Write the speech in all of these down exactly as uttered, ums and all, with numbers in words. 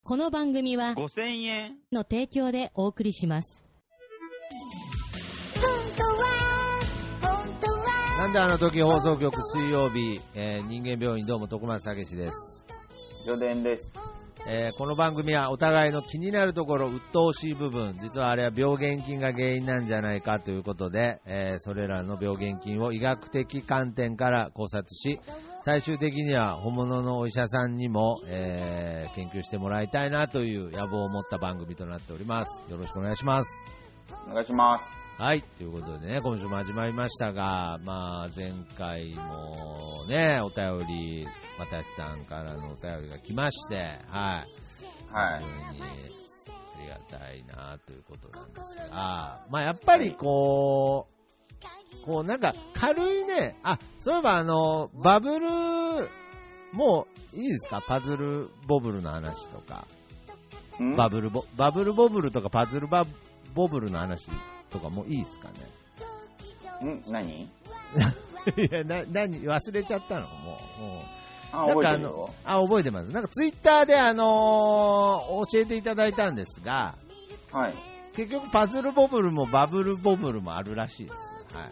この番組はごせんえんの提供でお送りします。 なんであの時放送局水曜日、えー、人間病院どうも徳松武史です。 ジョデンです。 えー、この番組はお互いの気になるところ、鬱陶しい部分、実はあれは病原菌が原因なんじゃないかということで、えー、それらの病原菌を医学的観点から考察し、最終的には本物のお医者さんにも、えー、研究してもらいたいなという野望を持った番組となっております。よろしくお願いします。 お願いします。 はい、ということでね、今週も始まりましたが、まあ前回もね、お便り、私さんからのお便りが来まして、はい。 はい。 非常にありがたいなということなんですが、まあやっぱりこう、こうなんか軽いね、あ、そういえばあの、バブル、もういいですか？パズルボブルの話とか。バブルボ、バブルボブルとかパズルバボブルの話とかもういいですかね。ん何？ いや、な、何、忘れちゃったのもう。もうあ、覚えてるよ。 あ、覚えてます。なんかツイッターであのー、教えていただいたんですが、 はい。 結局パズルボブルもバブルボブルもあるらしいです。はい。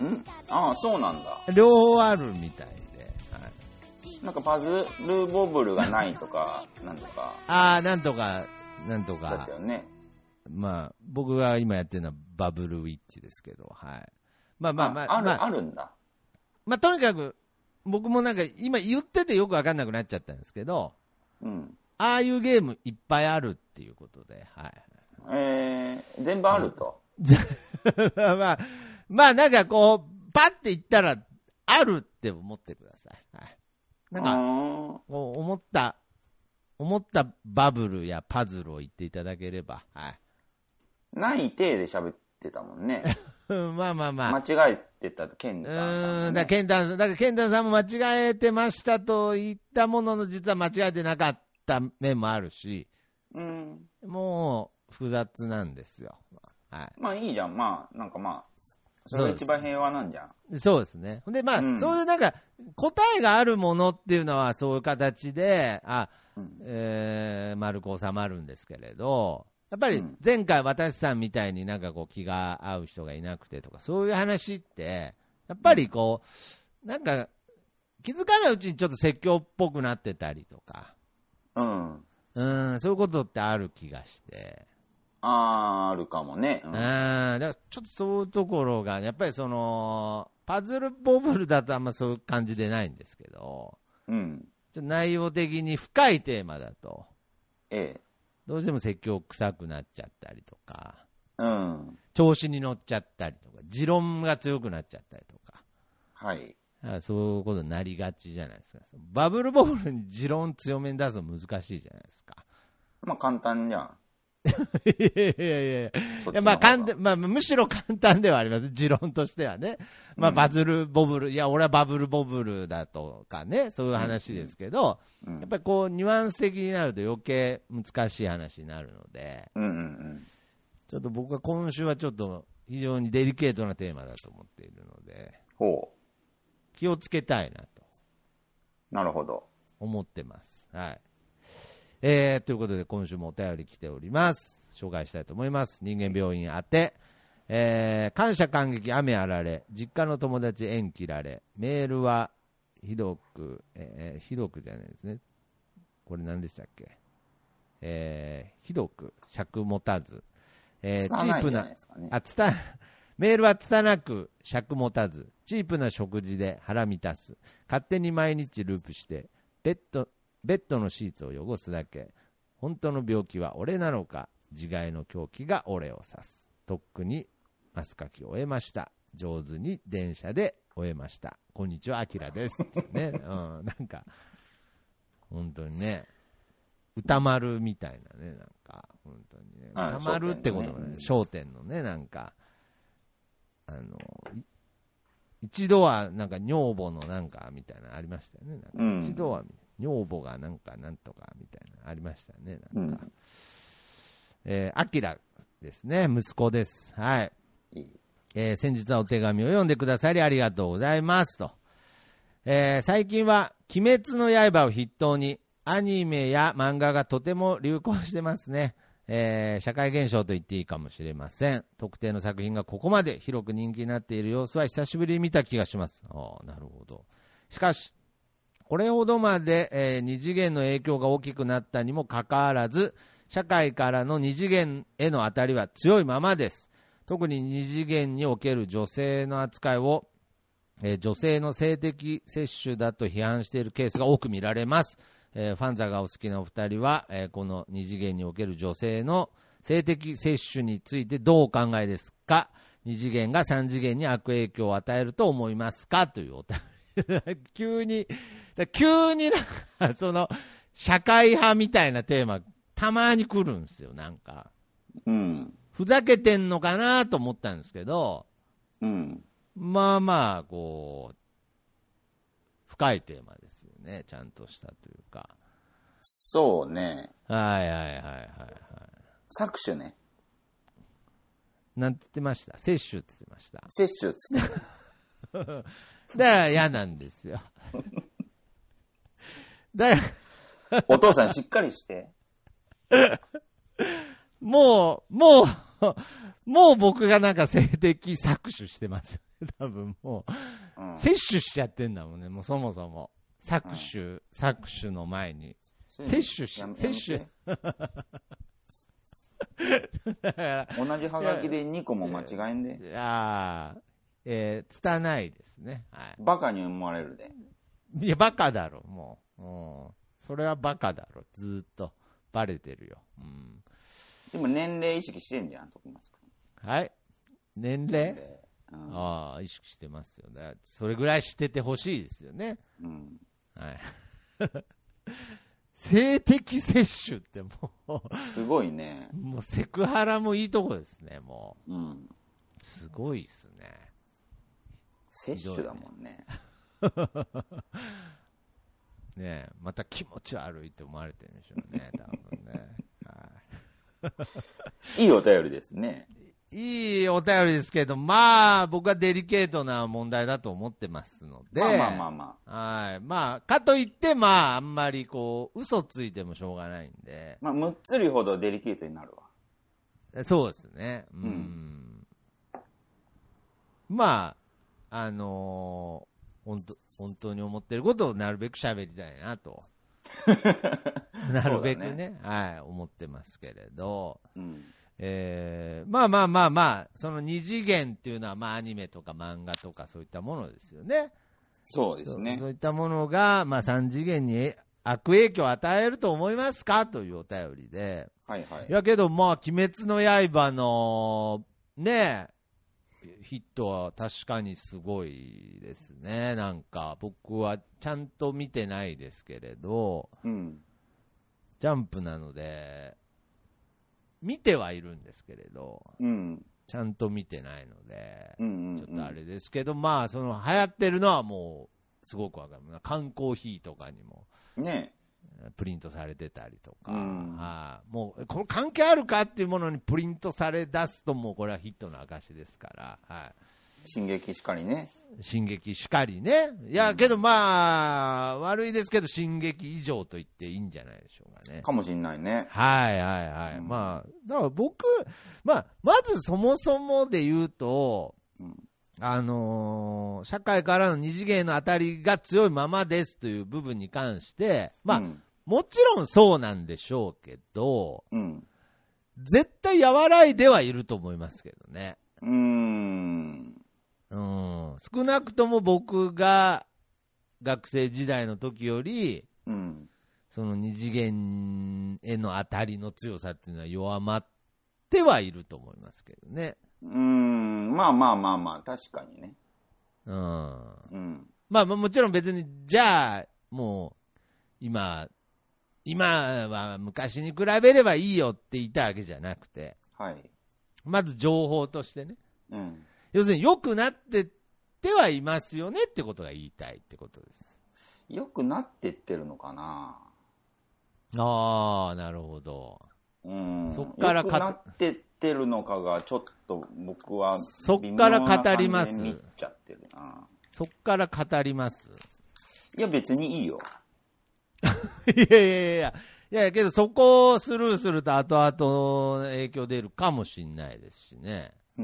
ん？ああ、そうなんだ。 両方あるみたいで。はい。 なんかパズルボブルがないとか、なんとか。 ああ、なんとか、なんとか。 だったよね。 まあ、僕が今やってるのはバブルウィッチですけど、はい。まあまあまあ。 あ、ある、 まあ、 あるんだ。 まあとにかく、僕もなんか今言っててよくわかんなくなっちゃったんですけど、 うん。 ああいうゲームいっぱいあるっていうことで、はい。 えー、全部あると。 まあ、まあなんかこう、パッて言ったら、あるって思ってください。はい。なんか、こう思った、思ったバブルやパズルを言っていただければ、はい。 ない体で喋ってたもんね。 まあまあまあ。 間違えてたケンタンさん、ね。 うん、だからケンタンさん、だからケンタンさんも間違えてましたと言ったものの、実は間違えてなかった面もあるし、 うん、 もう複雑なんですよ。はい。 まあいいじゃん。まあ、なんかまあ、それが一番平和なんじゃん。 そうですね。で、まあ、うん、そういうなんか、答えがあるものっていうのはそういう形で、あ、うん、えー、丸く収まるんですけれど、やっぱり前回私さんみたいになんかこう気が合う人がいなくてとかそういう話ってやっぱりこうなんか気づかないうちにちょっと説教っぽくなってたりとか、うん、うんそういうことってある気がして、 あーあるかもね、 うん、あだからちょっとそういうところがやっぱりそのパズルボブルだとあんまそういう感じでないんですけど、うん、ちょっと内容的に深いテーマだと、ええどうしても説教臭くなっちゃったりとか、うん、調子に乗っちゃったりとか、持論が強くなっちゃったりとか、はい、そういうことになりがちじゃないですか。バブルボールに持論強めに出すの難しいじゃないですか。 まあ簡単じゃん。 いやいやいやいや、まあ簡単、まあむしろ簡単ではあります。持論としてはね。まあバズルボブル、いや俺はバブルボブルだとかね、そういう話ですけど、うんうん、やっぱりこうニュアンス的になると余計難しい話になるので、うんうんうん、ちょっと僕は今週はちょっと非常にデリケートなテーマだと思っているので、ほう気をつけたいなと。 なるほど。 思ってます。はい。えー、ということで今週もお便り来ております。紹介したいと思います。人間病院宛て、えー、感謝感激雨あられ、実家の友達縁切られ、メールはひどく、えー、ひどくじゃないですね。これ何でしたっけ、えー、ひどく尺持たず、えー、チープな、ね、あつたメールは拙く尺持たず、チープな食事で腹満たす、勝手に毎日ループしてベッドベッドのシーツを汚すだけ。本当の病気は俺なのか。自害の狂気が俺を指す。とっくにマスカキを終えました。上手に電車で終えました。こんにちは、アキラです。ってね、うん、なんか本当にね、歌丸みたいなね、なんか本当にね、歌丸ってこともね、笑点のね、なんかあの一度はなんか女房のなんかみたいなのありましたよね。なんか一度は、うん女房がなんかなんとかみたいなのありましたね。なんか、うん、えー、アキラですね、息子です。はい。えー、先日はお手紙を読んでくださりありがとうございますと。えー、最近は鬼滅の刃を筆頭にアニメや漫画がとても流行してますね。えー社会現象と言っていいかもしれません。特定の作品がここまで広く人気になっている様子は久しぶりに見た気がします。ああ、なるほど。しかし、これほどまで、えー二次元の影響が大きくなったにもかかわらず、社会からの二次元への当たりは強いままです。特に二次元における女性の扱いを、えー女性の性的摂取だと批判しているケースが多く見られます。えーファンザがお好きなお二人は、えーこの二次元における女性の性的摂取についてどうお考えですか。二次元が三次元に悪影響を与えると思いますかというお便り急に急になんかその社会派みたいなテーマたまに来るんですよ。なんか、 うん。 ふざけてんのかなと思ったんですけど、 うん。 まあまあこう深いテーマですよね。ちゃんとしたというか。 そうね。 はいはいはいはいはい。 搾取ね。 なんて言ってました？摂取って言ってました。 摂取っつって。 だから嫌なんですよ。だからお父さんしっかりして。 もう、もう、もう僕がなんか性的搾取してますよね。多分もう、うん、摂取しちゃってんだもんね。もうそもそも。搾取、うん、搾取の前に。摂取し、摂取。だから同じハガキでにこも間違えんで。 ああ、えー、拙いですね。はい。 バカに思われるで。 いや、バカだろ、もう。うん。それはバカだろ。ずーっと。バレてるよ。うん。 でも年齢意識してんじゃん、徳松君。 はい。年齢、 うん、 ああ、意識してますよね。それぐらいしててほしいですよね。 うん。 はい。性的摂取ってもうすごいね。 もうセクハラもいいとこですね。もう、うん、 すごいですね。 摂取だもんね。 ねえ、また気持ち悪いって思われてるんでしょうね、多分ね。はい、 いいお便りですね。 いいお便りですけど、まあ僕はデリケートな問題だと思ってますので、 まあまあまあまあ、はい、まあかといってまああんまりこう嘘ついてもしょうがないんで、 まあむっつりほどデリケートになるわ。 そうですね。うん。うん、まああのー、本当本当に思ってることをなるべく喋りたいなと。なるべく ね, ね、はい、思ってますけれど、うん、えー、まあまあまあまあ、その二次元っていうのは、まあ、アニメとか漫画とかそういったものですよね。 そうですね。 そ, そういったものが、まあ、三次元に悪影響を与えると思いますかというお便りで、 はいはい。 いやけど、まあ、鬼滅の刃のね、ヒットは確かにすごいですね。なんか僕はちゃんと見てないですけれど、 うん、 ジャンプなので見てはいるんですけれど、 うん、 ちゃんと見てないので、 うんうんうん、 ちょっとあれですけど、まあその流行ってるのはもうすごくわかる。缶コーヒーとかにもねプリントされてたりとか、 うん、 はあ、もうこの関係あるかっていうものにプリントされ出すともうこれはヒットの証ですから、はい、 進撃しかりね。 進撃しかりね。いやけどまあ悪いですけど進撃以上と言っていいんじゃないでしょうかね。 かもしれないね。 はいはいはい。うん、まあだから僕、まあまずそもそもで言うと、うん、あのー、社会からの二次元の当たりが強いままですという部分に関して、まあ、うん、もちろんそうなんでしょうけど、 うん、 絶対和らいではいると思いますけどね。 うーん。 うん、少なくとも僕が学生時代の時より、 うん、 その二次元への当たりの強さっていうのは弱まってはいると思いますけどね。 うーん、まあまあまあまあ、確かにね。 うん。 うん、 まあもちろん別に、じゃあ、もう、今、今は昔に比べればいいよって言ったわけじゃなくて、 はい。 まず情報としてね。 うん。 要するに良くなってってはいますよねってことが言いたいってことです。 良くなってってるのかな。 ああ、なるほど。 うん。 そっから良くなってってるのかがちょっと僕はそっから語ります。 見ちゃってるな。 そっから語ります。 いや別にいいよ。 いやいやいやいや、いやけどそこをスルーすると後々影響出るかもしれないですしね。 うん。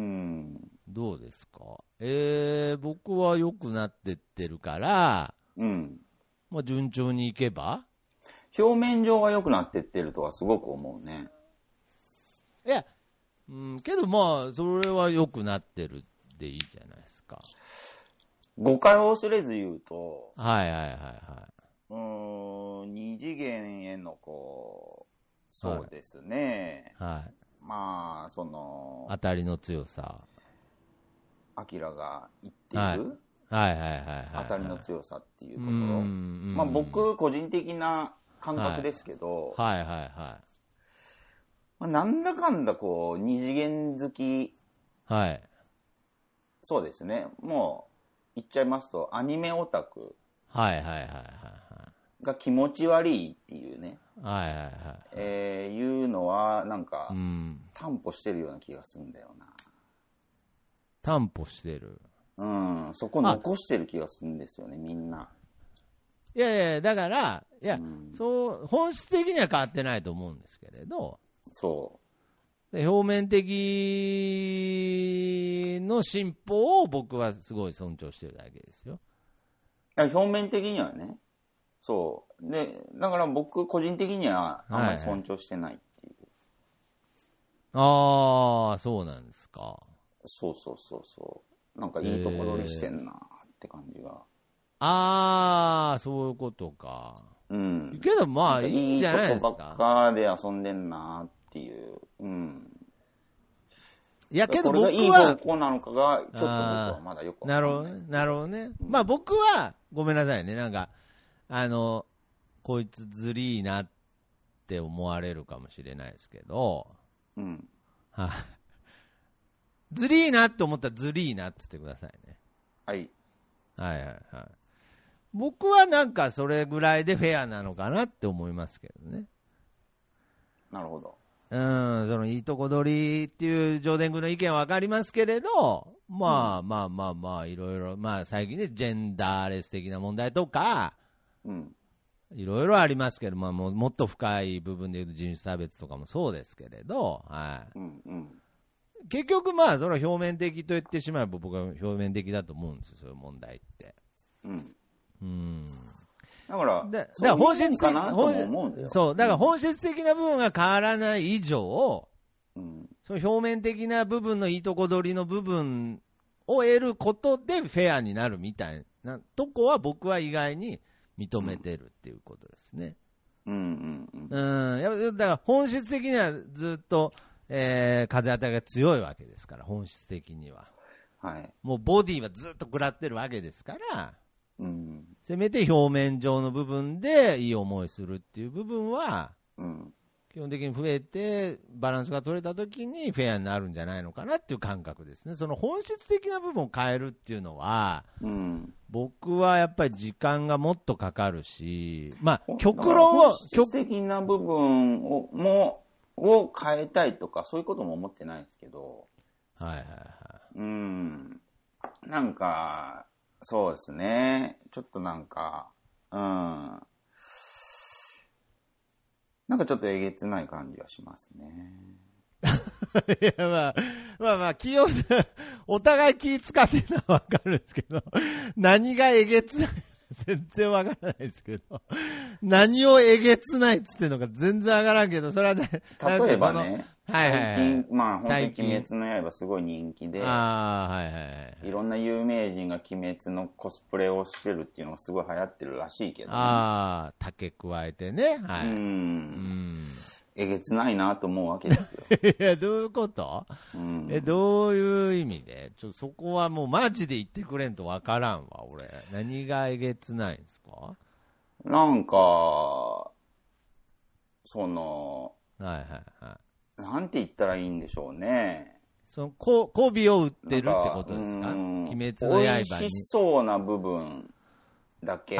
どうですか。えー、僕は良くなってってるから、 うん。 まあ、順調にいけば。 表面上は良くなってってるとはすごく思うね。 いや、うん、けどまあ、それは良くなってるでいいじゃないですか。 誤解を恐れず言うと、 はいはいはいはい。 うーん、二次元へのこう、そうですね。 はい。はい、 まあ、その、 当たりの強さ。 アキラが言っている、 はい、はいはいはいはい。 当たりの強さっていうところ。 うんまあ僕、個人的な感覚ですけど、 はい、はいはいはい。 まあ、なんだかんだこう、二次元好き、 はい。 そうですね。もう、言っちゃいますと、アニメオタクはいはいはいはいが気持ち悪いっていうね、 はいはいはい。 えー、いうのは、なんか、 うん。 担保してるような気がするんだよな。 担保してる。 うん、そこ残してる気がするんですよね、みんな。 いやいや、だから、いや、 うん、 そう、本質的には変わってないと思うんですけれど、 そで表面的の進歩を僕はすごい尊重してるだけですよ。 う。表面的にはね、そう。で、だから僕、個人的にはあんまり尊重してないっていう。 はいはい、ああ、そうなんですか。 そうそうそうそう。なんかいいとこ取りしてんなって感じが。 ああ、そういうことか。 うん。 けどまあいいんじゃないですか。 いいとこばっかで遊んでんなっていう。うん。 いやけど僕は。 これがいい方向なのかが、ちょっと僕はまだよくわかんない。 なるほどね。なるほどね。うん、まあ僕は、ごめんなさいね。なんか、あの、こいつずりーなって思われるかもしれないですけど、 うん。 はい。ずりーなって思ったらずりーなって言ってくださいね。 はい。 はいはいはい。僕はなんかそれぐらいでフェアなのかなって思いますけどね。 なるほど。 うん、そのいいとこ取りっていう上田君の意見は分かりますけれど、まあ、うん、まあまあまあいろいろ、まあ最近ね、ジェンダーレス的な問題とか、 うん、 いろいろありますけど、まあ、も, もっと深い部分でいうと人種差別とかもそうですけれど、はいうんうん、 結局まあそれは表面的と言ってしまえば僕は表面的だと思うんですよ、そういう問題って。うん。 うんだから、 だから本質的なそう、だから本質的な部分が変わらない以上、 うん、 その表面的な部分のいいとこ取りの部分を得ることでフェアになるみたいなとこは僕は意外に認めてるっていうことですね。 うんうんうん。 うん、やっぱだから本質的にはずっと、えー、風当たりが強いわけですから、本質的には。 はい。 もうボディはずっと食らってるわけですから。 うん、 せめて表面上の部分でいい思いするっていう部分は、 うん、 基本的に増えてバランスが取れたときにフェアになるんじゃないのかなっていう感覚ですね。その本質的な部分を変えるっていうのは、 うん、 僕はやっぱり時間がもっとかかるし、まあ極論を本質的な部分をもを変えたいとかそういうことも思ってないですけど、 はいはいはい。 うん、なんか。そうですね。ちょっとなんか、うん。なんかちょっとえげつない感じはしますね。 いやまあ、まあまあ、気を、お互い気使ってるのはわかるんですけど、何がえげつない全然わからないですけど、何をえげつないっつってんのか全然わからんけど、それはね、 例えばね、 はいはいはい、 最近、まあ本当に鬼滅の刃すごい人気で、 あはいはいはい、 いろんな有名人が鬼滅のコスプレをしてるっていうのがすごい流行ってるらしいけど、ね、 ああ、竹加えてね、はい。 うん。うんえげつないなと思うわけですよ。 いや、どういうこと、うん、え、どういう意味でちょそこはもうマジで言ってくれんとわからんわ、俺。何がえげつないんですか？ なんか、その、 はいはいはい。 なんて言ったらいいんでしょうね。 その、こ、媚びを売ってるってことですか？鬼滅の刃に。 美味しそうな部分だけ食らってる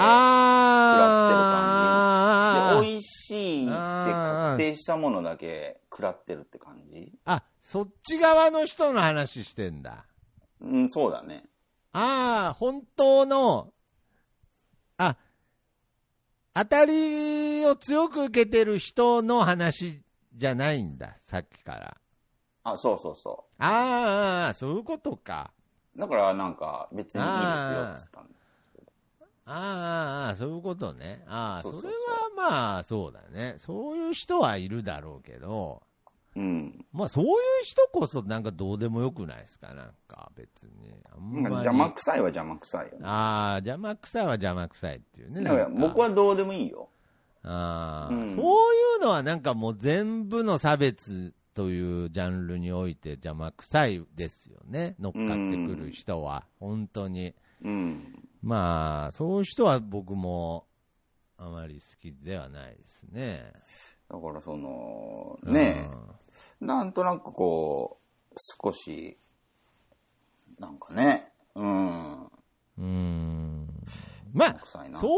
感じ。で、美味しいって確定したものだけ食らってるって感じ。 あ、そっち側の人の話してんだ。 うん、そうだね。 ああ、本当の、あ、 当たりを強く受けてる人の話じゃないんだ、さっきから。 あ、そうそうそああ、そういうことか。 う。だからなんか別にいいですよって言ったんですけど。 ああ、そういうことね。ああ、 そうそうそうそれはまあ、そうだね。そういう人はいるだろうけど、 うん。 まあそういう人こそなんかどうでもよくないですか、なんか別に。あんまり邪魔くさいは邪魔くさいよね。 ああ、邪魔くさいは邪魔くさいっていうね。 だからなんか僕はどうでもいいよ。 あ、うん、そういうのはなんかもう全部の差別というジャンルにおいて邪魔くさいですよね、乗っかってくる人は、うん、本当に、 うん、 まあそういう人は僕もあまり好きではないですね。 だからそのね、うん、なんとなくこう少しなんかね、うん、 うーん、まあそう、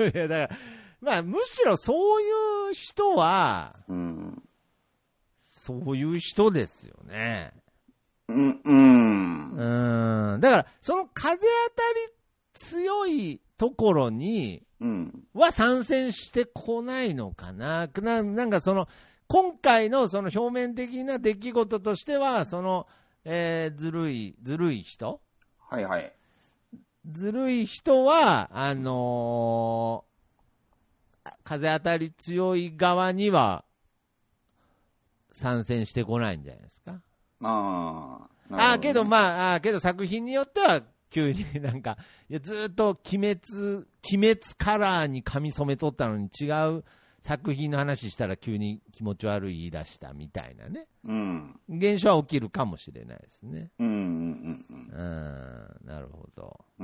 いやだからまあむしろそういう人は、うん、そういう人ですよね。 うん、うん、 うん、だからその風当たり強いところに、うん、は参戦してこないのかな。な、なんかその今回のその表面的な出来事としてはその、えー、ずるいずるい人、 はいはい、 ずるい人はあのー、風当たり強い側には参戦してこないんじゃないですか。 ああ、 ね、あけどまああけど作品によっては急になんかいやずっと鬼滅鬼滅カラーに髪染めとったのに違う作品の話したら急に気持ち悪い言い出したみたいなね、うん、現象は起きるかもしれないですね。うんうんうんうん、うん、なるほど。うん、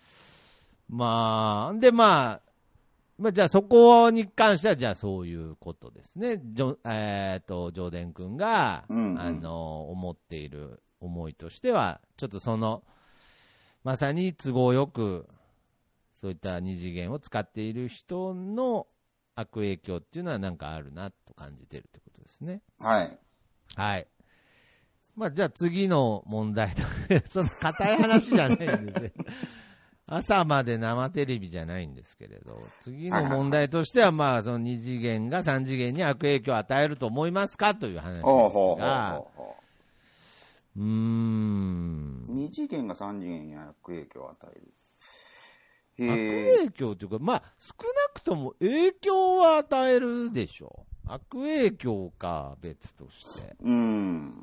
まあでまあまあ、じゃあそこに関してはじゃあそういうことですね。ジョ、えー、とジョーデン君が、うんうん、あの思っている思いとしてはちょっとそのまさに都合よくそういった二次元を使っている人の悪影響っていうのはなんかあるなと感じてるってことですね。 はいはい。まあじゃあ次の問題とその固い話じゃないんですよ。朝まで生テレビじゃないんですけれど、次の問題としては、まあ、その二次元が三次元に悪影響を与えると思いますかという話ですが、うーん。 二次元が三次元に悪影響を与える。 悪影響というか、まあ、少なくとも影響は与えるでしょう。悪影響か、別として。 うん。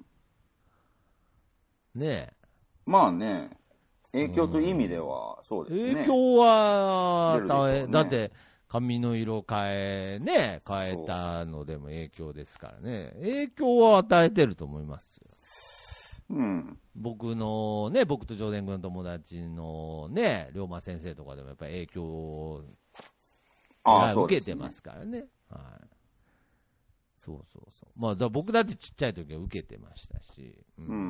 ねえ。 まあね。影響という意味ではそうですね。 影響は与え、ね、だって髪の色変えね変えたのでも影響ですからね。影響は与えてると思いますよ。うん。僕のね僕とジョーデン君の友達のね龍馬先生とかでもやっぱり影響を受けてますからね。はい。そうそうそう。まあだ僕だってちっちゃい時は受けてましたし。うんうんうん。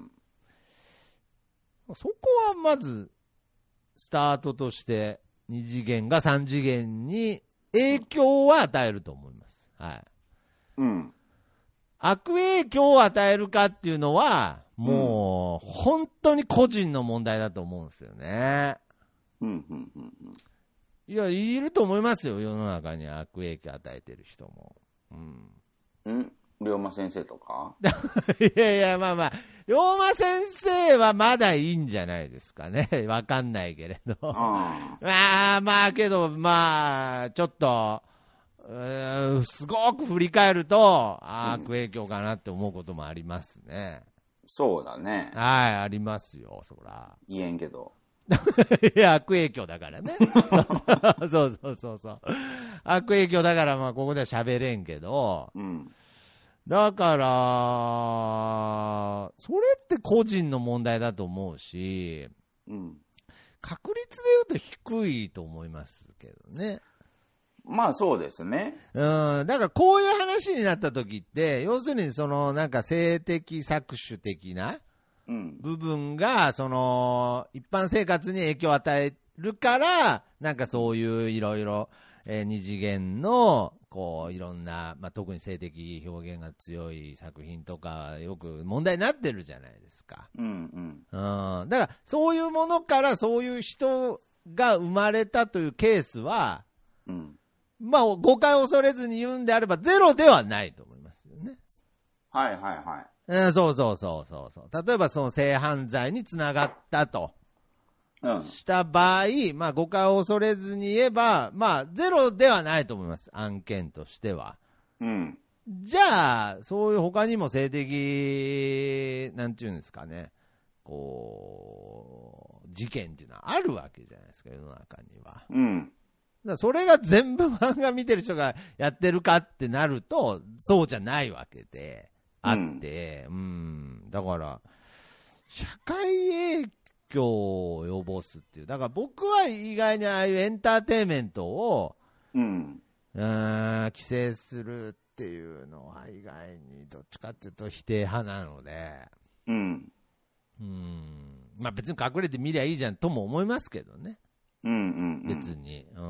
そこはまずスタートとしてに次元がさん次元に影響は与えると思います。はい。うん。悪影響を与えるかっていうのはもう本当に個人の問題だと思うんですよね。うんうんうんうん。いやいると思いますよ世の中に悪影響を与えてる人も。うん。 うん龍馬先生とかいやいやまあまあ龍馬先生はまだいいんじゃないですかね。わかんないけれど。あまあまあけどまあちょっとすごく振り返ると悪影響かなって思うこともありますね。 うん、そうだね。 はいありますよそら。 言えんけど。 いや悪影響だからね。そうそうそうそう。悪影響だからまあここでは喋れんけど。うん。だから、それって個人の問題だと思うし、うん、確率で言うと低いと思いますけどね。 まあそうですね。 うん、だからこういう話になった時って、要するにそのなんか性的搾取的な部分が、その一般生活に影響を与えるから、なんかそういういろいろ二次元のこういろんな、まあ、特に性的表現が強い作品とかよく問題になってるじゃないですか。うんうん。うん、だからそういうものからそういう人が生まれたというケースは、 うん。 まあ、誤解を恐れずに言うんであれば、ゼロではないと思いますよね。 はいはいはい。 うん、そうそうそうそうそう。例えば、その性犯罪につながったと、 うん、 した場合、まあ、誤解を恐れずに言えば、まあ、ゼロではないと思います、案件としては。 うん。 じゃあ、そういう他にも性的、なんていうんですかね、こう、事件っていうのはあるわけじゃないですか、世の中には。 うん。 だからそれが全部漫画見てる人がやってるかってなると、そうじゃないわけであって、うん、うんだから、社会影響を及ぼすっていう、だから僕は意外にああいうエンターテインメントを、 うん、 うーん規制するっていうのは意外にどっちかっていうと否定派なので、 うん、 うーんまあ別に隠れてみりゃいいじゃんとも思いますけどね。 うんうんうん、 別に、うん、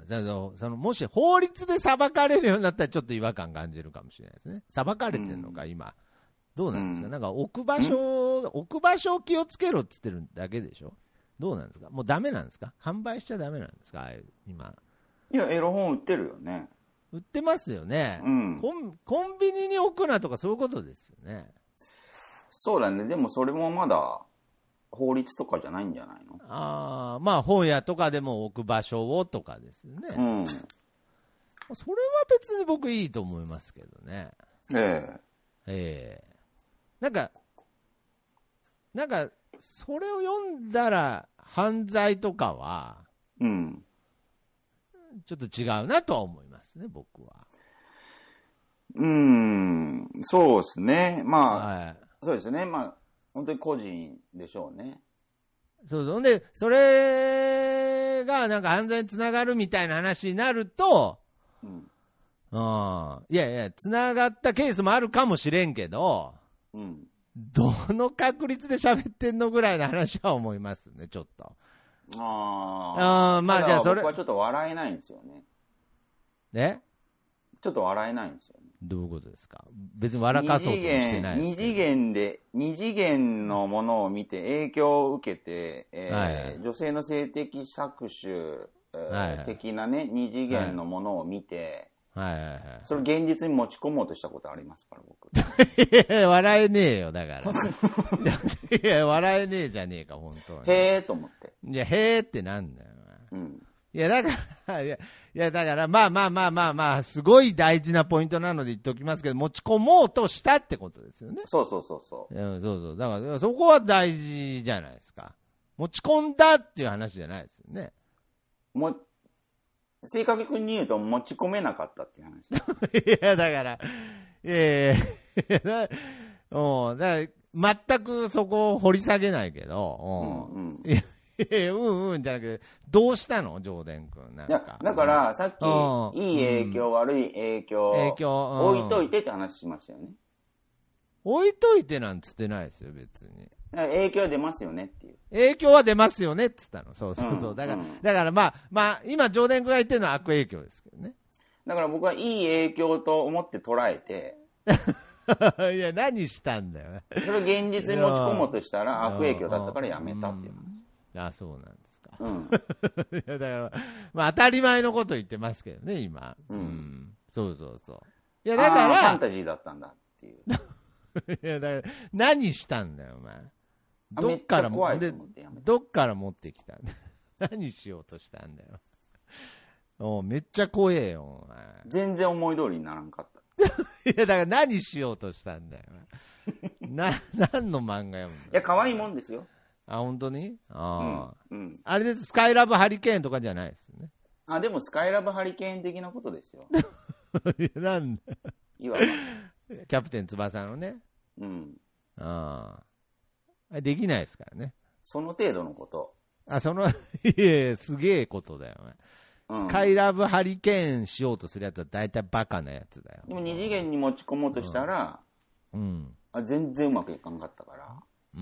だからそのもし法律で裁かれるようになったらちょっと違和感感じるかもしれないですね。裁かれてるのか、今どうなんですか、うん、なんか置く場所置く場所を気をつけろっつってるだけでしょ。どうなんですか、もうダメなんですか、販売しちゃダメなんですか、ああいう今。 いやエロ本売ってるよね。 売ってますよね、 うん、 コンコンビニに置くなとかそういうことですよね。 そうだね。でもそれもまだ法律とかじゃないんじゃないの。 ああ、まあ本屋とかでも置く場所をとかですよね。 うん。 それは別に僕いいと思いますけどね。 ええええなんかなんかそれを読んだら犯罪とかは、 うん、 ちょっと違うなとは思いますね、僕は。 うーん、そうですね。まあ、 はい、 そうですね。まあ本当に個人でしょうね。 そうそう。で、それがなんか犯罪につながるみたいな話になると、うん、うんいやいや、つながったケースもあるかもしれんけど、うん、どの確率で喋ってんのぐらいの話は思いますね、ちょっと。 ああ、まあじゃあそれ僕はちょっと笑えないんですよね。 ね？ ちょっと笑えないんですよね。 どういうことですか？別に笑かそうともしてないですけど。 二次元で、二次元のものを見て影響を受けて、えーはいはい、女性の性的搾取、えーはいはい、的なね、二次元のものを見て、はいはいはい、それ現実に持ち込もうとしたことありますから、僕。 いや、笑えねえよ、だから。いや、笑えねえじゃねえか、本当に。 へーと思って。 いや、へーってなんだよ。 うん。 いや、だから、いや、いやだから、まあまあまあまあまあ、すごい大事なポイントなので言っておきますけど、持ち込もうとしたってことですよね。 そうそうそうそう。 うん、そうそう。だから、そこは大事じゃないですか。持ち込んだっていう話じゃないですよね。 も正確に言うと持ち込めなかったっていう話。 いや、だから、ええー、うん、だから全くそこを掘り下げないけど、うん、うん。いやうんうんじゃなくて、どうしたの上田君なんか。いや、 だから、さっき、いい影響、うん、悪い影響、影響、うん、置いといてって話しましたよね。 置いといてなんつってないですよ、別に。 影響出ますよねっていう。 影響は出ますよねって言ったの。そうそうそう。うん、だから、うん、だからまあ、まあ、今、上田君が言ってるのは悪影響ですけどね。 だから僕はいい影響と思って捉えて。 いや、何したんだよ。 それを現実に持ち込もうとしたら悪影響だったからやめたっていう話。あ、そうなんですか。 うん、 いやだから、まあ当たり前のこと言ってますけどね、今。うん。うん、そうそうそう。いや、だから。 ファンタジーだったんだっていう。 いや、だから、何したんだよ、お前。どっからもでどっから持ってきたんだ何しようとしたんだよ。おめっちゃ怖えよ、お前。 全然思い通りにならんかった。 いや、だから何しようとしたんだよ。な、何の漫画読むんだよ。 いや、可愛いもんですよ。 あ、本当に？ああ、 うんうん。 あれです、スカイラブハリケーンとかじゃないですよね。 あ、でもスカイラブハリケーン的なことですよ。 いや、なんだいわば。 キャプテン翼のね。 うん。 ああ。できないですからね。 その程度のこと。 あ、その、いやすげえことだよ、うん。スカイラブハリケーンしようとするやつは大体バカなやつだよ。 でも二次元に持ち込もうとしたら、 うん。うん、 あ全然うまくいかんかったから。 うん。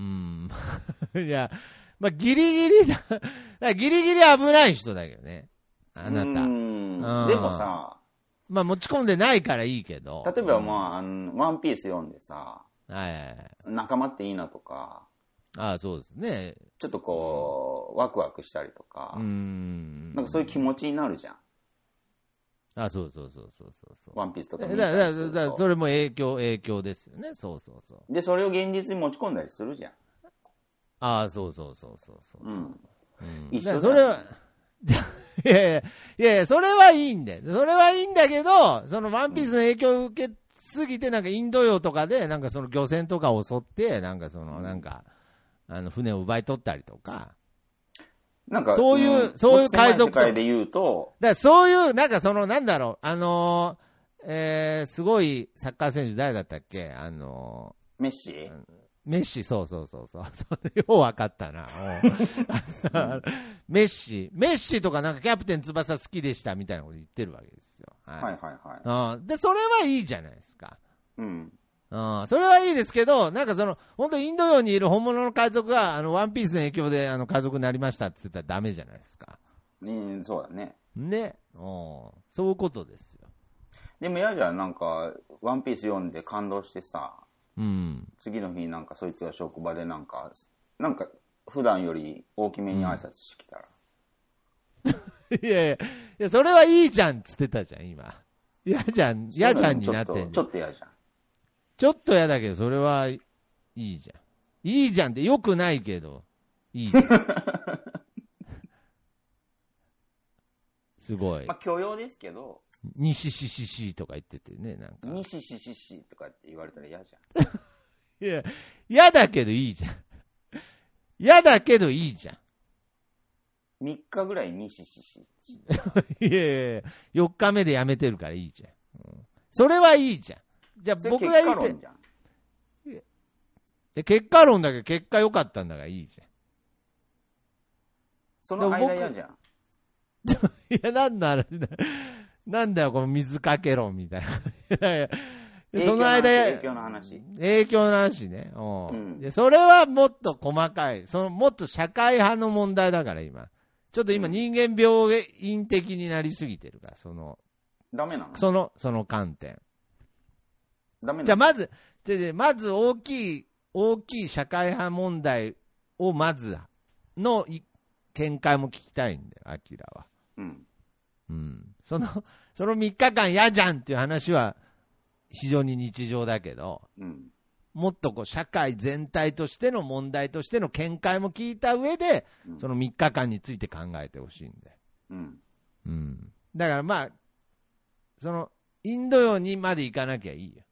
いや、まあ、ギリギリだ。だギリギリ危ない人だけどね。あなた。うん。 でもさ、 まあ持ち込んでないからいいけど。 例えばまあ、あの、ワンピース読んでさ、 はいはいはい、 仲間っていいなとか、 ああ、そうですね。 ちょっとこう、うん、ワクワクしたりとか、うん、なんかそういう気持ちになるじゃん。 あ、そうそうそうそうそう。 ワンピースとか見たりすると。だから、それも影響、影響ですよね。そうそうそう。 で、それを現実に持ち込んだりするじゃん。 ああ、そうそうそうそうそう。うん。うん、 一緒だ。 それは、いやいや、いやいや、それはいいんだよ。それはいいんだけど、そのワンピースの影響を受けすぎて、なんかインド洋とかで、なんかその漁船とかを襲って、なんかその、なんか、あの、船を奪い取ったりとか。 なんか、 そういう、うん、そういう海賊と。 世界で言うと。 だからそういう、なんかその、なんだろう、あのー、えー、すごいサッカー選手誰だったっけあのー、メッシメッシ、そうそうそうそう。よう分かったな。メッシ、メッシとかなんかキャプテン翼好きでしたみたいなこと言ってるわけですよ。 はい、はい、はいはい。 で、それはいいじゃないですか。 うん。 あそれはいいですけど、なんかその、本当インド洋にいる本物の海賊が、あの、ワンピースの影響で、あの、海賊になりましたって言ったらダメじゃないですか。 うん、そうだね。 ね。うん。そういうことですよ。 でも嫌じゃん、なんか、ワンピース読んで感動してさ、 うん。 次の日なんかそいつが職場でなんか、なんか、普段より大きめに挨拶してきたら。 うん、いやいや、いや、それはいいじゃんっつってたじゃん、今。嫌じゃん、嫌じゃんになってんじゃん。 ちょっと嫌じゃん。 ちょっと嫌だけど、それはいいじゃん。いいじゃんってよくないけど、いいじゃん。すごい。 まあ、許容ですけど。 にししししとか言っててね、なんか。 にししししとかって言われたら嫌じゃん。いや、嫌だけどいいじゃん。嫌だけどいいじゃん。 みっかぐらいにししし。 いやいやいや、よっかめでやめてるからいいじゃん。うん、それはいいじゃん。じゃあ僕が言って。結果論だけど結果良かったんだからいいじゃん。 その間嫌じゃん。 いや、なんだろう、なんだよ、この水かけ論みたいな。その間、 影響の話。 影響の話ね。うん、でそれはもっと細かい。そのもっと社会派の問題だから今。ちょっと今人間病院的になりすぎてるから、その。 ダメなの？ その、その観点。 ダメなの？ じゃあまず、でまず大きい、大きい社会派問題をまずの見解も聞きたいんだよ、アキラは。 うん。 うん。その、そのみっかかん嫌じゃんっていう話は非常に日常だけど、 うん、 もっとこう社会全体としての問題としての見解も聞いた上で、うん、そのみっかかんについて考えてほしいんで。 うん。 うん。だからまあ、その、インド洋にまで行かなきゃいいよ。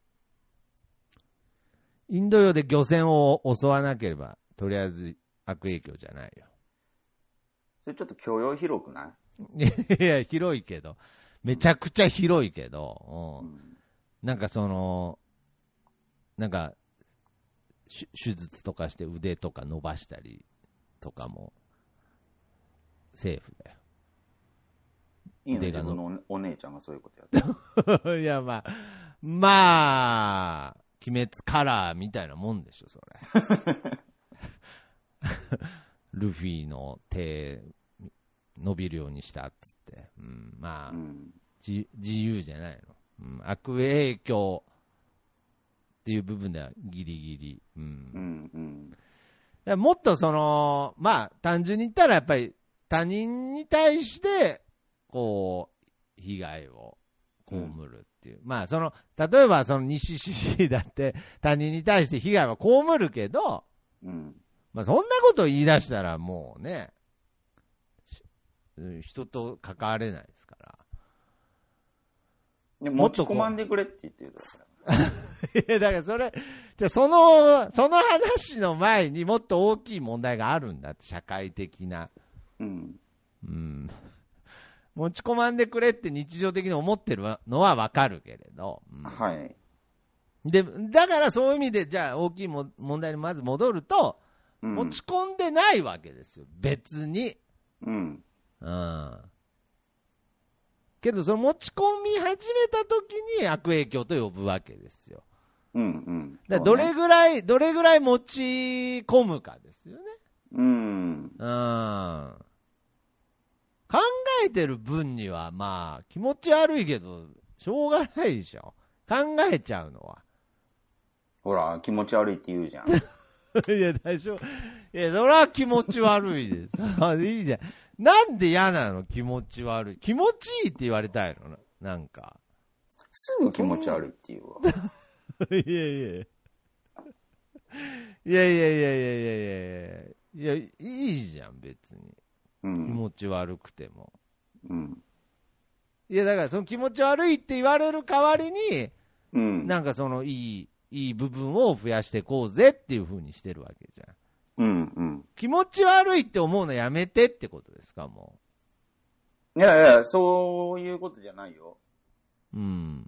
インド洋で漁船を襲わなければ、とりあえず悪影響じゃないよ。 それちょっと許容広くない？ いや、広いけど、めちゃくちゃ広いけど、うんうん、なんかその、なんか、手術とかして腕とか伸ばしたりとかも、セーフだよ。 いいの？自分のお姉ちゃんがそういうことやってる。 いや、まあ、まあ、鬼滅カラーみたいなもんでしょ、それ。ルフィの手、伸びるようにしたっつって。うん、まあ、うん、自, 自由じゃないの、うん。悪影響っていう部分ではギリギリ。うんうんうん、 もっとその、まあ、単純に言ったらやっぱり他人に対して、こう、被害を被るっていう。うん、まあ、その、例えばその西シシだって他人に対して被害は被るけど、 うん、 まあ、そんなことを言い出したらもうね、人と関われないですから。 で持ち込まんでくれって言ってるからいや、だからそれ、じゃその、その話の前にもっと大きい問題があるんだって、社会的な。 うん。 うん。持ち込まんでくれって日常的に思ってるのはわかるけれど。うん、 はい。 で、だからそういう意味で、じゃあ大きいも問題にまず戻ると、うん、持ち込んでないわけですよ、別に。 うん。 うん。けど、その持ち込み始めた時に悪影響と呼ぶわけですよ。 うんうん。 だどれぐらい、どれぐらい持ち込むかですよね。 うん。 うん。考えてる分には、まあ、気持ち悪いけど、しょうがないでしょ。考えちゃうのは。 ほら、気持ち悪いって言うじゃん。 いや、大丈夫。いや、それは気持ち悪いです。いいじゃん。なんで嫌なの気持ち悪い。気持ちいいって言われたいのな、なんか。 すぐ気持ち悪いっていうわ。 いやいやいや。いやいやいやいやいやいやいや、いいじゃん、別に。 うん、 気持ち悪くても。 うん。 いや、だからその気持ち悪いって言われる代わりに、 うん、 なんかそのいい、いい部分を増やしていこうぜっていう風にしてるわけじゃん。 うんうん。 気持ち悪いって思うのやめてってことですか、もう。いやいや、そういうことじゃないよ。 うん。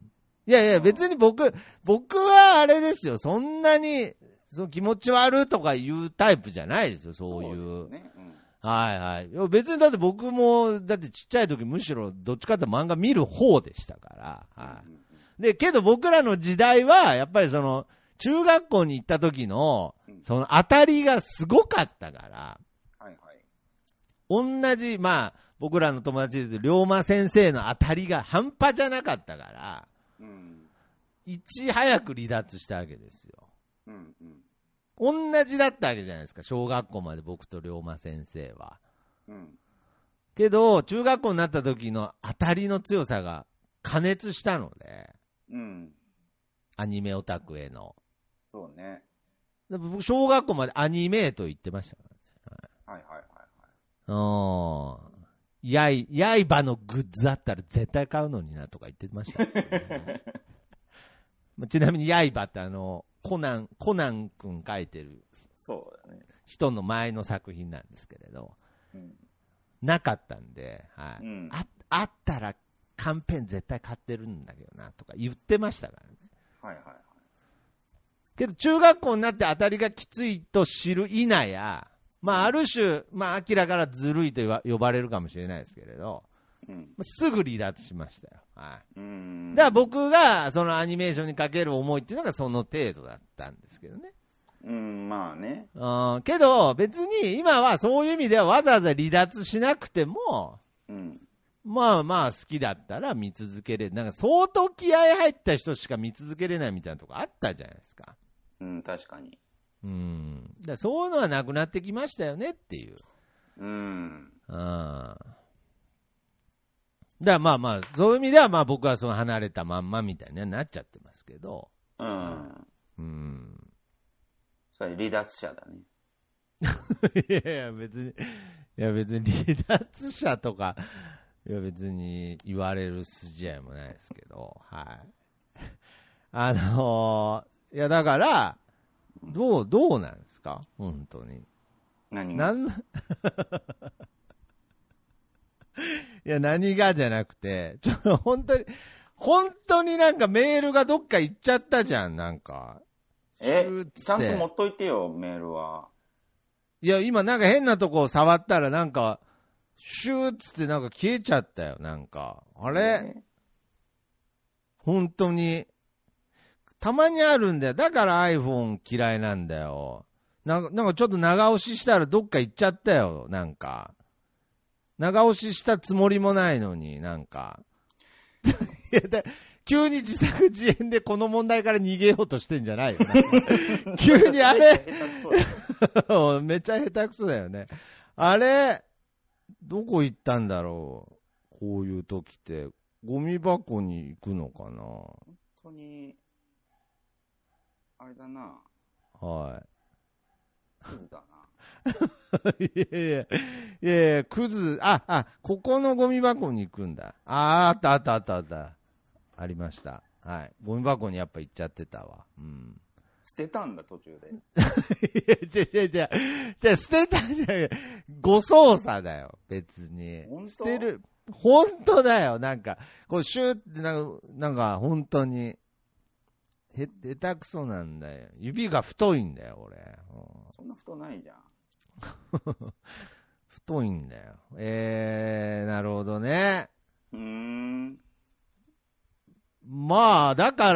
いやいや、別に僕、僕はあれですよ、そんなに、その気持ち悪いとか言うタイプじゃないですよ、そういう。 そうですね。うん、 はいはい。いや別にだって僕も、だってちっちゃい時むしろどっちかって漫画見る方でしたから。はい。で、けど僕らの時代は、やっぱりその、中学校に行った時の、その当たりがすごかったから、 はいはい。 同じ、まあ、僕らの友達で言うと、龍馬先生の当たりが半端じゃなかったから、 うん、 いち早く離脱したわけですよ。 うんうん、 同じだったわけじゃないですか、小学校まで僕と龍馬先生は。 うん、 けど、中学校になった時の当たりの強さが加熱したので、 うん、 アニメオタクへの。 そうね。 僕、小学校までアニメと言ってましたからね。 はいはいはいはい。うん。やい、刃のグッズあったら絶対買うのになとか言ってました、ね。ちなみに刃ってあの、コナン、コナン君書いてる。 そうだね。 人の前の作品なんですけれど。 うん、 なかったんで、はい、 うん、 あ。あったら、カンペン絶対買ってるんだけどなとか言ってましたからね。 はいはいはい。 けど中学校になって当たりがきついと知る否や、まあある種、まあ明らからずるいと呼ばれるかもしれないですけれど、うん、すぐ離脱しましたよ。はい。うん。だから僕がそのアニメーションにかける思いっていうのがその程度だったんですけどね。 うん、まあね。 うん、けど別に今はそういう意味ではわざわざ離脱しなくても、うん、まあまあ好きだったら見続けれる。なんか相当気合い入った人しか見続けれないみたいなとこあったじゃないですか。 うん、確かに。 うん。だそういうのはなくなってきましたよねっていう。 うん。 うん。だからまあまあ、そういう意味ではまあ僕はその離れたまんまみたいになっちゃってますけど。 うん。 うん。 それ離脱者だね。 いやいや、別に、いや別に離脱者とか、いや別に言われる筋合いもないですけど、はい。あのー、いやだから、どう、どうなんですか本当に。 何がなんいや、何がじゃなくて、ちょっと本当に、本当になんかメールがどっか行っちゃったじゃん、なんか。 え、ちゃんと持っといてよ、メールは。 いや、今なんか変なとこを触ったらなんか、シューッつってなんか消えちゃったよ、なんか。あれ、えー、本当に。たまにあるんだよ。だから iPhone 嫌いなんだよ。なんか、なんかちょっと長押ししたらどっか行っちゃったよ、なんか。長押ししたつもりもないのに、なんか。いやだ急に自作自演でこの問題から逃げようとしてんじゃないよ。急にあれめっちゃ下手くそだよね。あれどこ行ったんだろうこういう時って。ゴミ箱に行くのかな本当に、あれだな。 はい。 クズだな。いやいや、いやいや、クズ、あ、あ、ここのゴミ箱に行くんだ。あ、あったあったあったあった。ありました。はい。ゴミ箱にやっぱ行っちゃってたわ。うん。 捨てたんだ、途中で。 いや、違う違う違う。じゃ捨てたんじゃない。誤操作だよ、別に。捨てる。本当だよ。なんか、こう、シューってなんか、なんか、本当に。へ、下手くそなんだよ。指が太いんだよ、俺。うん、 そんな太ないじゃん。 太いんだよ。えー、なるほどね。 うーん。 まあ、だから、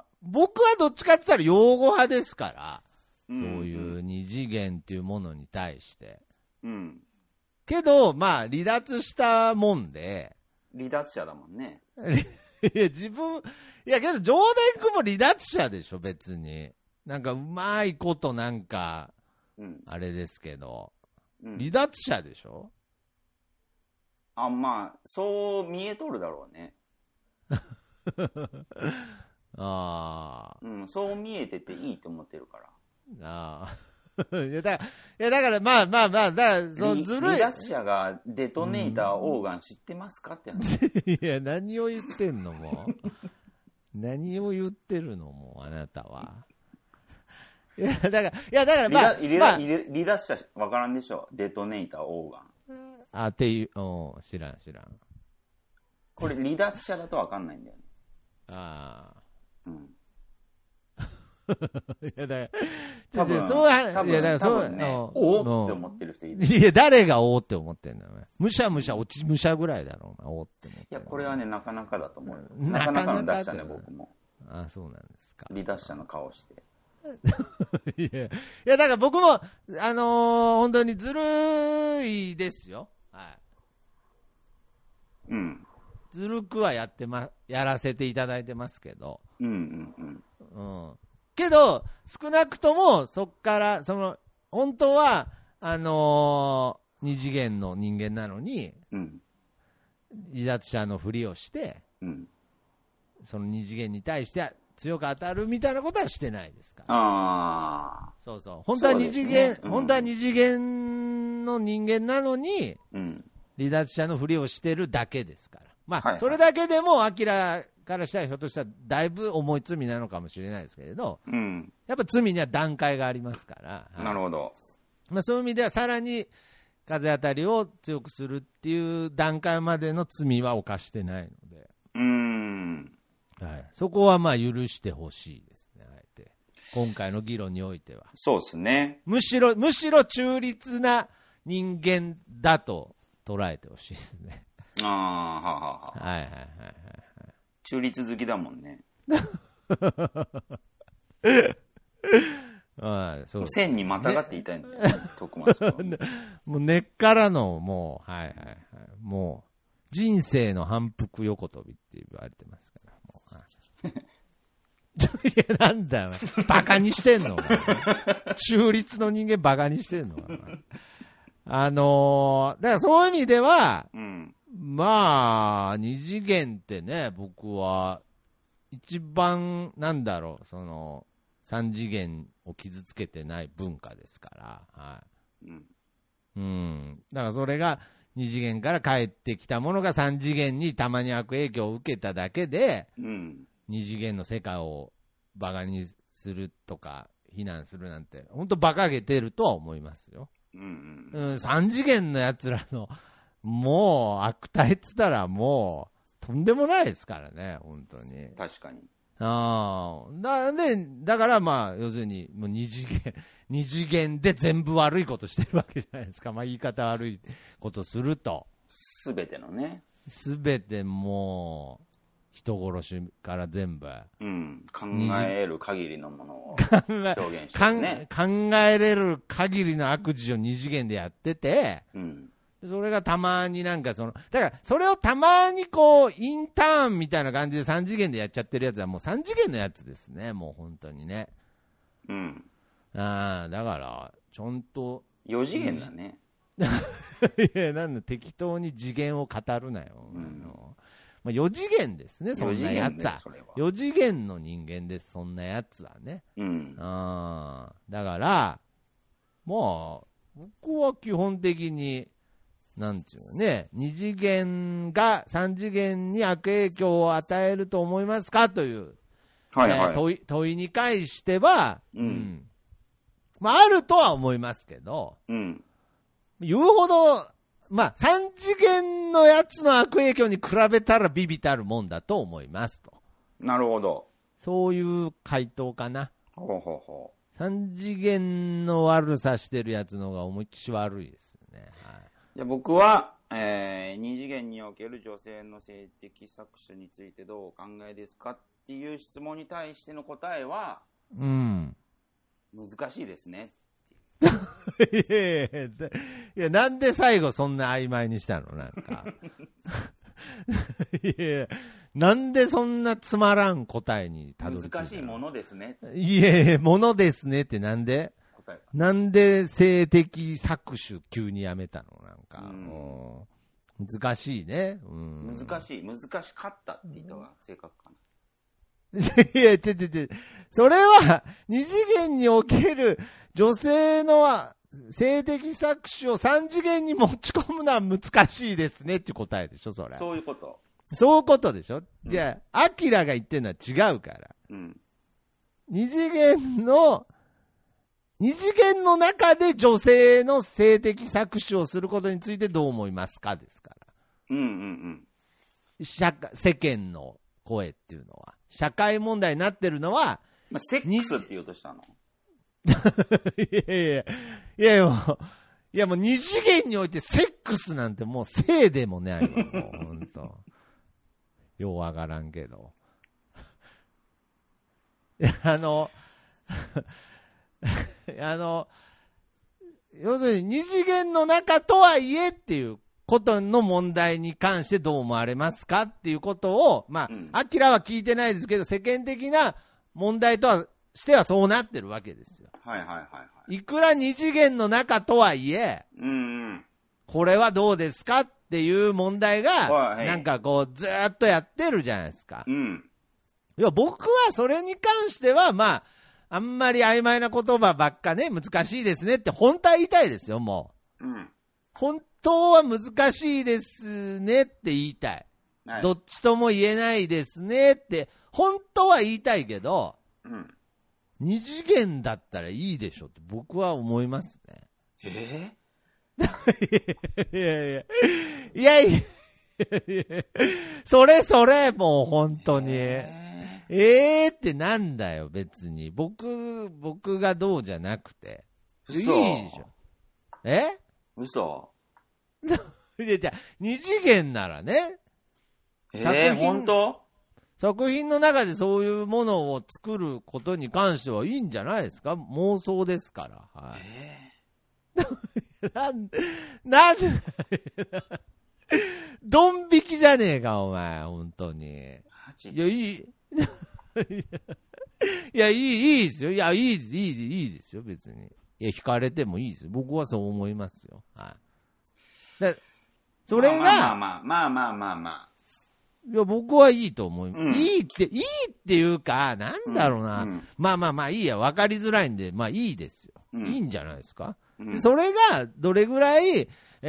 僕はどっちかって言ったら擁護派ですから、うん、そういう二次元っていうものに対して。うん。けど、まあ、離脱したもんで。 離脱者だもんね。 いや、自分、いや、けど、上田君も離脱者でしょ、別に。 なんかうまいことなんか、 うん、 あれですけど、 うん、 離脱者でしょ？ あ、まあ、そう見えとるだろうね。 ああ。 うん、そう見えてていいと思ってるから。 ああ。いやだから、いやだからまあまあまあ、だからそのずるい。 離脱者がデトネーターオーガン知ってますかって話。 いや、何を言ってんのもう。何を言ってるのもう、あなたは。いや、だから、いや、だからまあ。 離, まあ、 離脱者わからんでしょ？デトネーターオーガン。 あ、っていう、お知らん知らん。 これ離脱者だとわかんないんだよね。 ああ。 うん。 いやだから、 多分、 そう多分、いやだからそう、多分ね、おおって思ってる人いる。 いや、誰がおおって思ってんだよ。むしゃむしゃ、落ちむしゃぐらいだろうな、おおって思って。 いや、これはね、なかなかだと思うよ。 なかなかの脱者ね、僕も。 あ、そうなんですか。 離脱者の顔して。 いや、いや、だから僕も、あのー、本当にずるいですよ。はい。 うん。 ずるくはやってま、やらせていただいてますけど。 うんうんうん。 うん。けど、少なくとも、そっから、その、本当は、あのー、二次元の人間なのに、 うん、 離脱者のふりをして、 うん、 その二次元に対して強く当たるみたいなことはしてないですから。 ああ。 そうそう。本当は二次元、 ね、うん、 本当は二次元の人間なのに、 うん、 離脱者のふりをしてるだけですから。まあ、 はいはい、 それだけでも、アキラからしたらひょっとしたらだいぶ重い罪なのかもしれないですけれど、 うん、 やっぱ罪には段階がありますから、はい、 なるほど。 まあ、そういう意味ではさらに風当たりを強くするっていう段階までの罪は犯してないので、 うーん、 はい、そこはまあ許してほしいですね、あえて今回の議論においては。 そうですね。 むしろむしろ中立な人間だと捉えてほしいですね。 ああ、ははは。 はいはいはいはい。 中立好きだもんね。 ああ、そう線にまたがっていたいんだよ、ね、徳松君。 もう根っからのもう、はいはいはい、もう人生の反復横跳びって言われてますから、もう、はい、いやなんだよ、バカにしてんの中立の人間バカにしてんのあのー、だからそういう意味では、うん、まあ二次元ってね、僕は一番なんだろう、その三次元を傷つけてない文化ですから、はい、うん、うん、だからそれが二次元から帰ってきたものが三次元にたまに悪影響を受けただけで、うん、二次元の世界をバカにするとか非難するなんて本当馬鹿げてるとは思いますよ。うんうんうん、三次元のやつらのもう悪態っつったらもうとんでもないですからね、本当に。 確かに。 あだでだからまあ要するにもう二次元二次元で全部悪いことしてるわけじゃないですか。まあ言い方悪いことするとすべてのね、 すべてもう人殺しから全部、 うん、考える限りのものを表現してるね。 考えれる限りの悪事を二次元でやってて、うん、それがたまになんかそのだからそれをたまにこうインターンみたいな感じで三次元でやっちゃってるやつはもう三次元のやつですね、もう本当にね。うん。ああ、だからちゃんと四次元だね。 いや、なんだ適当に次元を語るなよ。うん、まあ、よ次元ですね、そんなやつは。よ次元の人間です、そんなやつはね。うん、あだから、まあ、僕は基本的に、なんていうのね、二次元が三次元に悪影響を与えると思いますかという、はいはいえー、問い、問いに関しては、うんうん、まあ、あるとは思いますけど、うん、言うほど、まあ、三次元のやつの悪影響に比べたらビビたるもんだと思いますと。 なるほど。 そういう回答かな。 ほうほうほう。 三次元の悪さしてるやつの方が思いっきし悪いですよね。はい、 じゃあ僕は、えー、二次元における女性の性的搾取についてどうお考えですかっていう質問に対しての答えは、うん、難しいですね。 いやいやいや、いやなんで最後そんな曖昧にしたのなんかいやいや、なんでそんなつまらん答えにたどり着いたの？ 難しいものですね。 いやいや、ものですねってなんで？答えなんで性的搾取急にやめたの？なんか、うん、難しいね、うん。 難しい、難しかったって言った方が正確かな。 いや、ちょちょちょ、それは二次元における女性の性的搾取を三次元に持ち込むのは難しいですねっていう答えでしょ、それ。 そういうこと。 そういうことでしょ。 うん、 いや、アキラが言ってるのは違うから。 うん、 二次元の、二次元の中で女性の性的搾取をすることについてどう思いますかですから。 うんうんうん。 社世間の声っていうのは。社会問題になってるのは、 まあ、セックスって言おうとしたの？ いやいやいやいや、もう、いやもう二次元においてセックスなんてもう性でもないわ、もうほんと。ようわからんけど。いや、あの、あの、要するに二次元の中とはいえっていうことの問題に関してどう思われますかっていうことを、まあ、アキラは聞いてないですけど、世間的な問題とはしてはそうなってるわけですよ。 はいはいはいはい。 いくら二次元の中とはいえ、 うんうん、 これはどうですかっていう問題が、なんかこう、ずーっとやってるじゃないですか。 うん。 いや、僕はそれに関しては、まあ、あんまり曖昧な言葉ばっかね、難しいですねって本当は言いたいですよ、もう。うん。 本当は難しいですねって言いたい。はい、どっちとも言えないですねって、本当は言いたいけど、うん、二次元だったらいいでしょって僕は思いますね。 えー、いやいや、いやいや、それそれ、もう本当に。えーえーってなんだよ、別に。僕、僕がどうじゃなくて。いいでしょ。え嘘いや、じゃあ、二次元ならね。 えー、本当？ 作品の中でそういうものを作ることに関してはいいんじゃないですか？妄想ですから。はい。えー、なん、なんで、ドン引きじゃねえか、お前、本当に。いや、いい。いや、いい、いいですよ。いや、いいです、いい、いいですよ、別に。いや、惹かれてもいいですよ。僕はそう思いますよ。はい。だそれが、 まあまあまあ、まあまあまあまあ。 いや、僕はいいと思います。うん、いいって、いいっていうか、なんだろうな。うんうん、まあまあまあ、いいや、わかりづらいんで、まあいいですよ。うん、いいんじゃないですか。うん、それが、どれぐらい、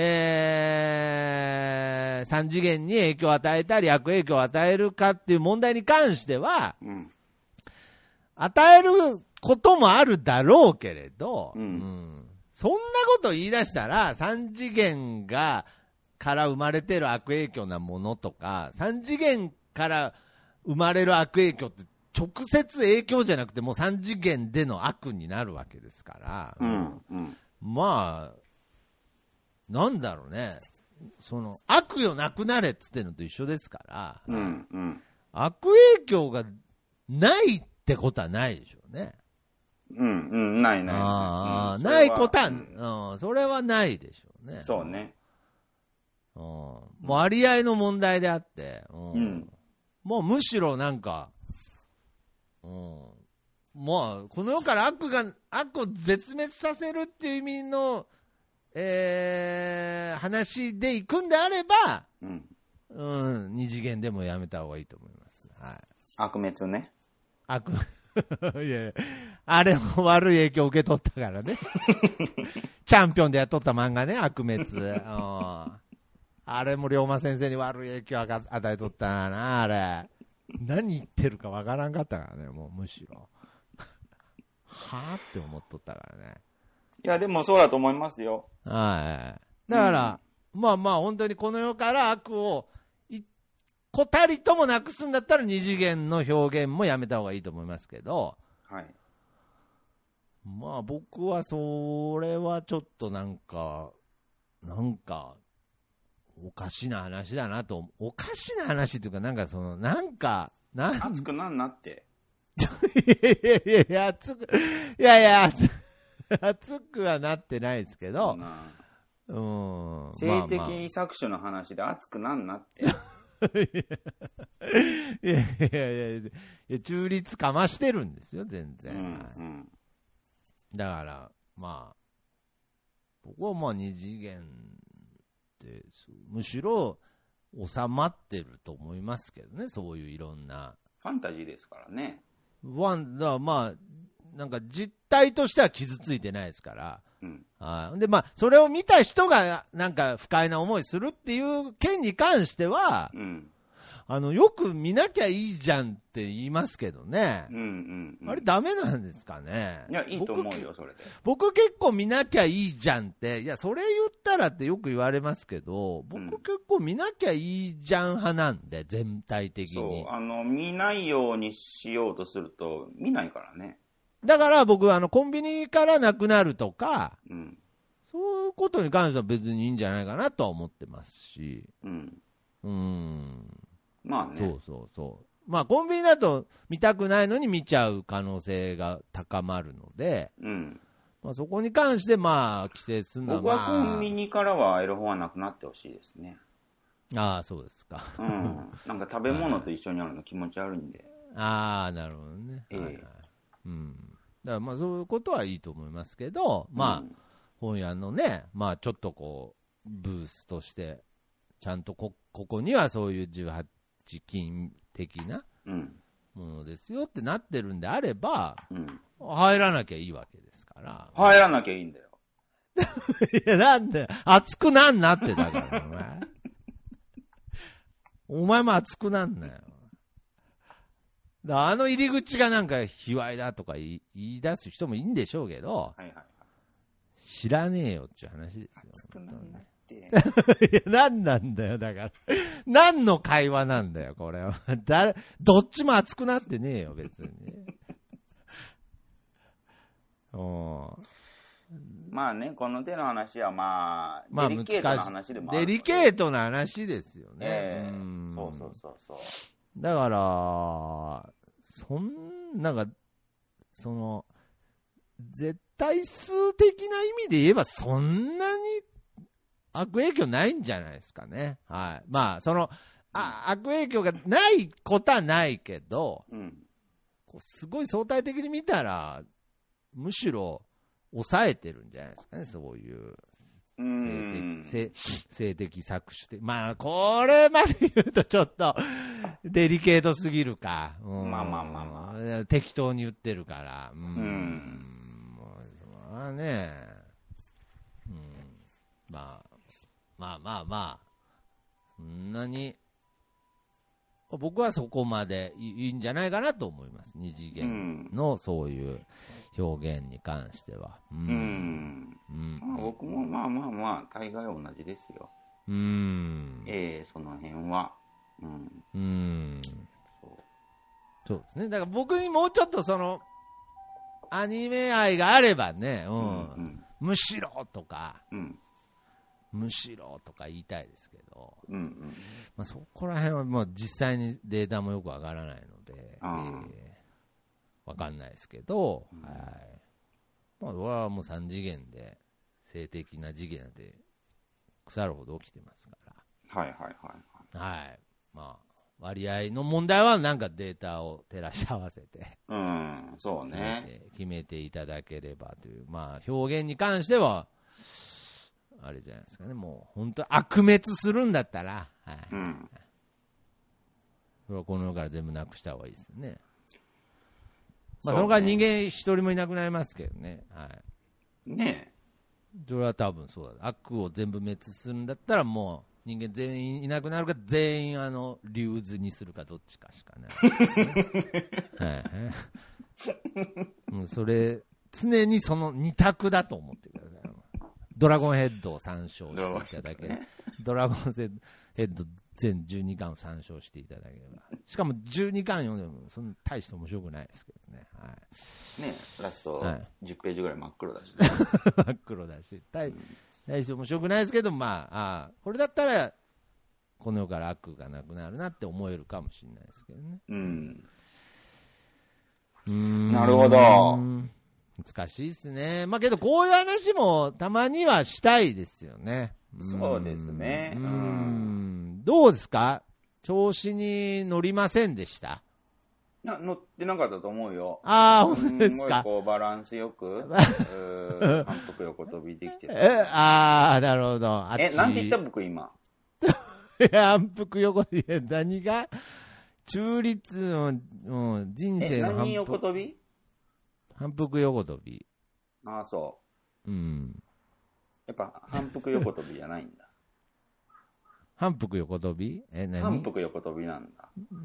えー、三次元に影響を与えたり悪影響を与えるかっていう問題に関しては、うん、与えることもあるだろうけれど、うんうん、そんなこと言い出したら三次元がから生まれてる悪影響なものとか、三次元から生まれる悪影響って直接影響じゃなくてもう三次元での悪になるわけですから、 うんうん、 まあなんだろうね、その悪よなくなれっつってのと一緒ですから、 うんうん、 悪影響がないってことはないでしょうね。 うんうん、ないない。 あ、うん、ないことは、うん、それはないでしょうね。 そうね。 うん、もう割合の問題であって、うんうん、もうむしろなんか、うん、まあこの世から悪が悪を絶滅させるっていう意味のえー、話で行くんであれば、うんうん、二次元でもやめた方がいいと思います。はい、 悪滅ね。 悪いやいや、あれも悪い影響を受け取ったからね。チャンピオンでやっとった漫画ね、悪滅。あれも龍馬先生に悪い影響を与えとったな、あれ。何言ってるかわからんかったからね、もうむしろ。はぁって思っとったからね。 いや、でもそうだと思いますよ。 はい。だから、うん、まあまあ、本当にこの世から悪をこたりともなくすんだったら二次元の表現もやめた方がいいと思いますけど、 はい。 まあ僕はそれはちょっとなんか、なんか、おかしな話だなと、おかしな話っていうか、なんかその、なんか、なん熱くなんなって。 いやいやいやいや、熱く、いやいや、熱くはなってないですけど、うん、 性的搾取の話で熱くなんなって。 いやいやいやいや、中立かましてるんですよ、全然。うんうん、だから、まあ、僕はまあ二次元ってむしろ収まってると思いますけどね、そういういろんなファンタジーですからね。 ワンだまあなんか実態としては傷ついてないですから、うん、あでまあそれを見た人がなんか不快な思いするっていう件に関しては、うん、あのよく見なきゃいいじゃんって言いますけどね、うんうんうん、あれダメなんですかね。 いやいいと思うよそれで。 僕結構見なきゃいいじゃんって、いやそれ言ったらってよく言われますけど、僕結構見なきゃいいじゃん派なんで、全体的に。 そうあの見ないようにしようとすると見ないからね。 だから僕あのコンビニからなくなるとか、うん、そういうことに関しては別にいいんじゃないかなとは思ってますし、うん、うーんまあね、 そうそうそう。まあコンビニだと見たくないのに見ちゃう可能性が高まるので、うん、まあそこに関してまあ規制するのは、 僕はコンビニからはエロ本はなくなってほしいですね。 ああそうですか。 うん。なんか食べ物と一緒にあるの気持ち悪いんで。 ああなるほどね。ええーはいはい、うん。だからまあそういうことはいいと思いますけど、まあ、うん、本屋のね、まあちょっとこうブースとしてちゃんと こ, ここにはそういうじゅうはち禁的なものですよってなってるんであれば、うん、入らなきゃいいわけですから。 入らなきゃいいんだよ。 いやなんで熱くなんなってだからお前。お前も熱くなんなよ。だあの入り口がなんか卑猥だとか言い、言い出す人もいいんでしょうけど、はいはいはい、知らねえよっていう話ですよ。 熱くなんなって。 いや、何なんだよ、だから。何の会話なんだよ、これは。誰、どっちも熱くなってねえよ、別に。 おまあね、この手の話はまあ、まあ、デリケートな話でもある。 デリケートな話ですよね。えー、うんそうそうそうそう。 だから、そんなんか、その、絶対数的な意味で言えば、そんなに悪影響ないんじゃないですかね。はい。まあ、その、あ悪影響がないことはないけど、うん、こうすごい相対的に見たら、むしろ抑えてるんじゃないですかね、そういう。性的、性、性的搾取的。まあ、これまで言うとちょっと、デリケートすぎるか。うん、 まあまあまあまあ。適当に言ってるから。うん。うんまあね、うん。まあ、まあまあまあ、そんなに、僕はそこまでいいんじゃないかなと思います。二次元のそういう表現に関しては。うん。うんうんまあ、僕もまあまあまあ、大概同じですよ。うん。ええー、その辺は。うん。うん。 そう。そうですね。だから僕にもうちょっとその、アニメ愛があればね、うん。うんうん、むしろとか、うん。むしろとか言いたいですけど、うんうんまあ、そこら辺はもう実際にデータもよくわからないので、えー、わかんないですけど、うん、はい。まあ、俺はもうさん次元で、性的な次元で腐るほど起きてますから。はいはいはい、 はい。はい。まあ、割合の問題はなんかデータを照らし合わせて、 うん、そうね。 決めて、決めていただければという、まあ、表現に関しては、あれじゃないですかね、もう本当悪滅するんだったら、はい、うん、それはこの世から全部なくした方がいいですよね。まあ、その代わり人間一人もいなくなりますけどね。はい。 ねえ。それは多分そうだ。悪を全部滅するんだったらもう人間全員いなくなるか全員あの竜図にするかどっちかしかない。はい。もうそれ常にその二択だと思ってください。ドラゴンヘッドを参照していただければ、ドラゴンヘッド全じゅうにかんを参照していただければ、しかもじゅうにかん読んでもそんな大して面白くないですけどね。はい、 ねラストじゅっページぐらい真っ黒だし、ね、 真っ黒だし、大して面白くないですけど、まあ、あこれだったらこの世から悪がなくなるなって思えるかもしれないですけどね。うん。 うーんなるほど。 難しいですね。まあけどこういう話もたまにはしたいですよね。 そうですね。 うん。どうですか？ 調子に乗りませんでした？ な乗ってなかったと思うよ。 ああ、本当ですか。 すごいこうバランスよく、反復横跳びできてた。 え、ああ、なるほど。あっちえ、なんて言った僕今。 いや、反復横跳び、何が中立の、うん、人生の反復。 何横跳び？ 反復横跳び。 ああ、そう。 うん。 やっぱ反復横跳びじゃないんだ。 反復横跳び？え、何？ 反復横跳びなんだ。 うん。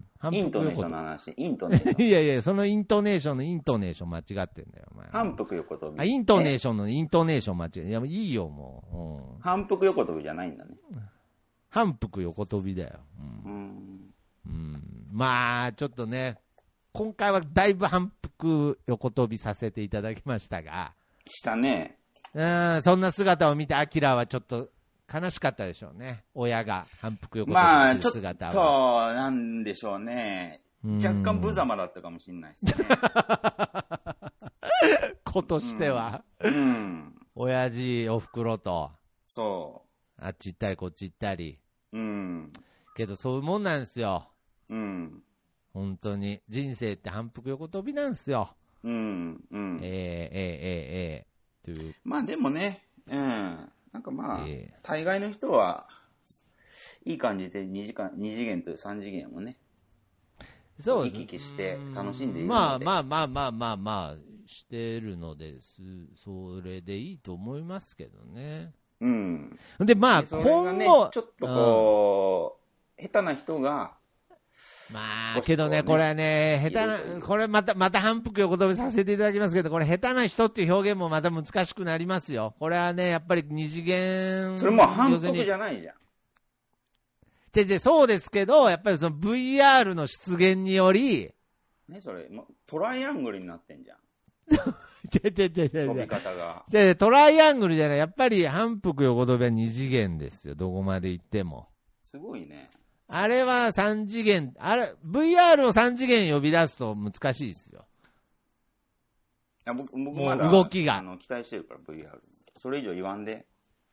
イントネーションの話。イントネーション。 いやいや、そのイントネーションのイントネーション間違ってんだよ、お前。 反復横跳び。 あ、イントネーションのイントネーション間違え。いや、もういいよ、もう。うん、 反復横跳びじゃないんだね。 反復横跳びだよ。うん。うんうん、まあ、ちょっとね、今回はだいぶ反復横跳びさせていただきましたが。 したね。 うん、そんな姿を見て、アキラはちょっと悲しかったでしょうね。親が反復横跳びしてる姿は。 まあ、ちょっと、なんでしょうね。若干無様だったかもしれないですね。 子としては。 うん。うん、 親父、お袋と。 そう。 あっち行ったり、こっち行ったり。 うん。 けど、そういうもんなんですよ。 うん。 本当に。人生って反復横跳びなんですよ。 うん。うん。 ええええええという。 まあでもね、うん。なんかまあ、えー、大概の人は、いい感じでにじかん、に次元とさん次元をね、 そう行き来して楽しんでいるので。 まあまあまあまあまあまあ、してるのです。それでいいと思いますけどね。 うん。 で、まあ、今後、 ね、ちょっとこう、うん、下手な人が、 まあ、けどね、これはね、下手な、これまた、また反復横跳びさせていただきますけど、これ下手な人っていう表現もまた難しくなりますよ。これはね、やっぱり二次元。 それもう反復じゃないじゃん。 じゃじゃそうですけど、やっぱりその ブイアール の出現により。 ね、それ、トライアングルになってんじゃん。 じゃじゃじゃじゃ飛び方が。 じゃトライアングルじゃない、やっぱり反復横跳びは二次元ですよ、どこまで行っても。 すごいね。 あれは三次元、あれ、ブイアール を三次元呼び出すと難しいですよ。 いや僕、僕まだ動きがあの期待してるから、ブイアール。それ以上言わんで。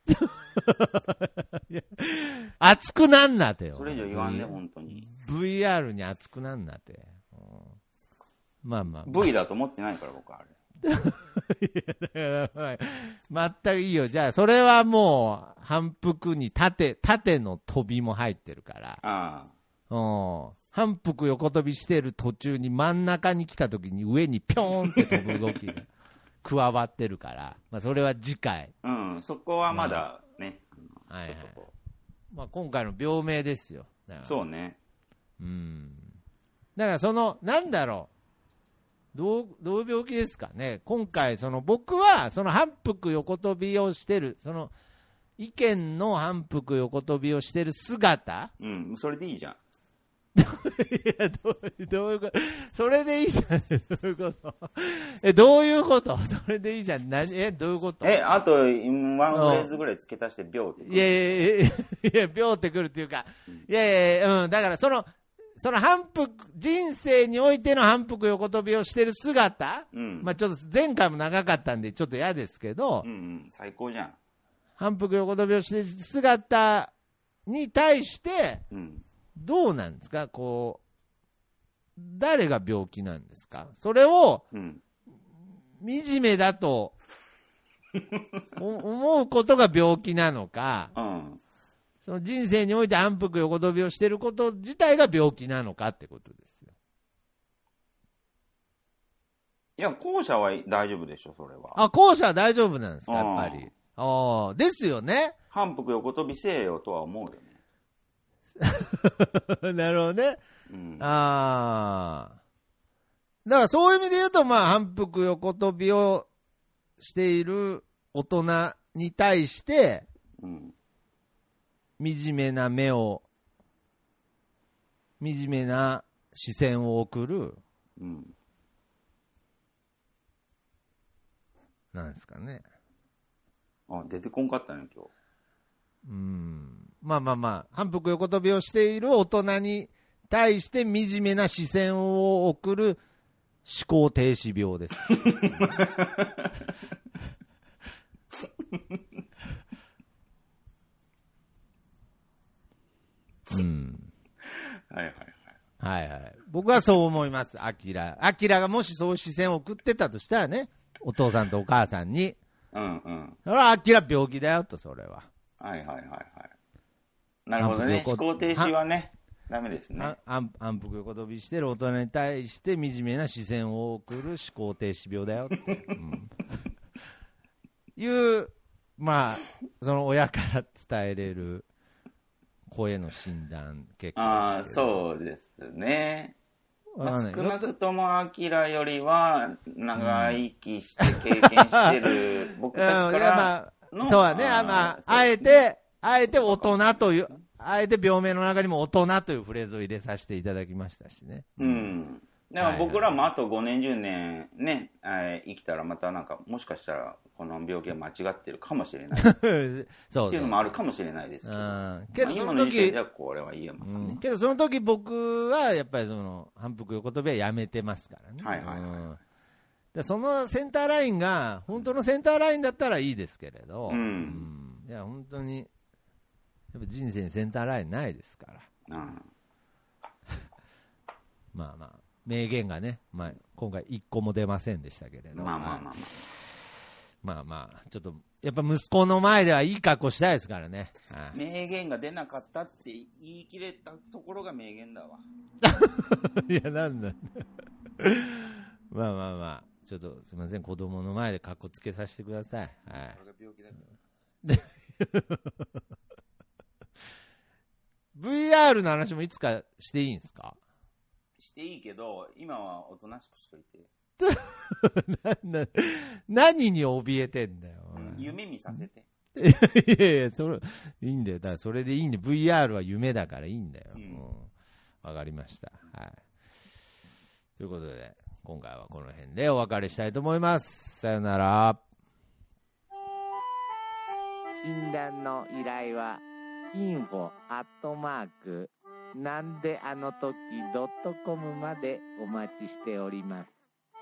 熱くなんなってよ。 それ以上言わんで、本当に。 ブイアール に熱くなんなって。うん、まあまあ、まあ。 V だと思ってないから、僕はあれ。 いやだから、全くいいよ。じゃあ、それはもう、反復に縦、縦の飛びも入ってるから。 ああ。うん。反復横跳びしてる途中に真ん中に来た時に上にピョーンって飛ぶ動きが加わってるから。まあ、それは次回。 うん、そこはまだね。 まあ、はいはい。まあ、今回の病名ですよ。 そうね。 うん。だから、その、なんだろう。どう、どういう病気ですかね。今回、その僕は、その反復横跳びをしてる、その意見の反復横跳びをしてる姿。 うん、それでいいじゃん。 いや、どう、どういうこと、それでいいじゃん。どういうこと。え、どういうことそれでいいじゃん。何、え、どういうことえ、あと、ワンフレーズぐらい付け足して、秒って。 いやいやいやいや、秒ってくるっていうか、うん、いやいや、うん、だからその、その反復、人生においての反復横跳びをしてる姿、うん、まあちょっと前回も長かったんでちょっと嫌ですけど、 うんうん、最高じゃん。 反復横跳びをしてる姿に対して、どうなんですか、こう、誰が病気なんですか、それを、うん、惨めだと思うことが病気なのか、うんその人生において反復横跳びをしていること自体が病気なのかってことですよ。 いや、後者は大丈夫でしょ、それは。 あ、後者は大丈夫なんですか、やっぱり。ああ、ですよね。 反復横跳びせえよとは思うよね。なるほどね。うん、ああ。だからそういう意味で言うと、まあ、反復横跳びをしている大人に対して、うん惨めな目を、惨めな視線を送る、うん、なんですかね。 あ、出てこんかったね、今日。 うん。まあまあまあ、反復横跳びをしている大人に対して惨めな視線を送る思考停止病です。うん。 はいはいはいはい。僕はそう思います、アキラ。アキラがもしそういう視線を送ってたとしたらね、お父さんとお母さんに。 うんうん。 それはアキラ病気だよと、それは。 はいはいはいはい。なるほどね。思考停止はね、ダメですね。 安福横跳びしてる大人に対して惨めな視線を送る思考停止病だよって。うん、いう、まあ、その親から伝えれる声の診断結果。 ああ、そうですね。まあ、少なくともアキラよりは長生きして経験してる、うん、僕たちからの、 まあ、そうだね、あまあ、あえて、あえて大人という、あえて病名の中にも大人というフレーズを入れさせていただきましたしね。 うん。でも僕らもあとごねんじゅうねんね、生きたらまたなんか、もしかしたらこの病気は間違ってるかもしれない。そうっていうのもあるかもしれないですけど。うんけどその時、まあ、今の時点ではこれは言えますね、 うん。けどその時僕はやっぱりその反復横跳びはやめてますからね。 はいはいはい。うん、 でそのセンターラインが本当のセンターラインだったらいいですけれど、 うん。 うん、いや本当にやっぱ人生にセンターラインないですから。うん、まあまあ。名言がね、まあ、今回一個も出ませんでしたけれど、 まあまあまあまあ、 まあまあ、ちょっとやっぱ息子の前ではいい格好したいですからね。 はい、名言が出なかったって言い切れたところが名言だわ。 いや、なんだ。まあまあまあ、ちょっとすみません、子供の前で格好つけさせてください。はい。それが病気だから。ブイアール の話もいつかしていいんですか？ していいけど、今はおとなしくしといて。 なな何に怯えてんだよ。 夢見させて。 いやいや、それ、いいんだよ。だからそれでいいんで、ブイアール は夢だからいいんだよ。わ、うん、かりました。はい。ということで、今回はこの辺でお別れしたいと思います。さよなら。 診断の依頼は、インフォアットマークなんであの時ドットコムまでお待ちしております。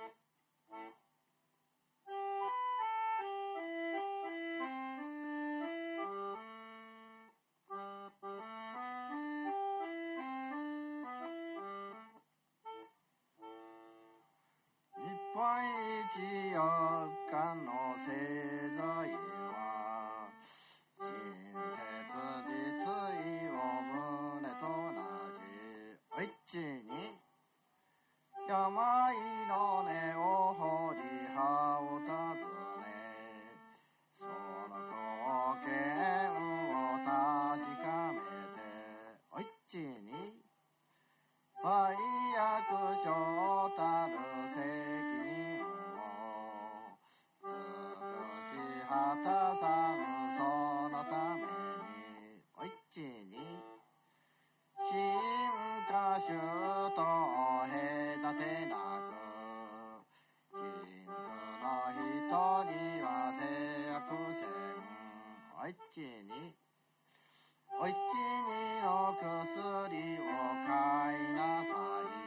日本一よっかの製材は親切実意を胸となし、一気に病の根を掘り葉を尋ね、その貢献を確かめて、一気に売約所たる責任を尽くし果たさん、そのために一気に進化種と隔てなく、貧苦の人には制約せん、一気にお一気にの薬を買いなさい。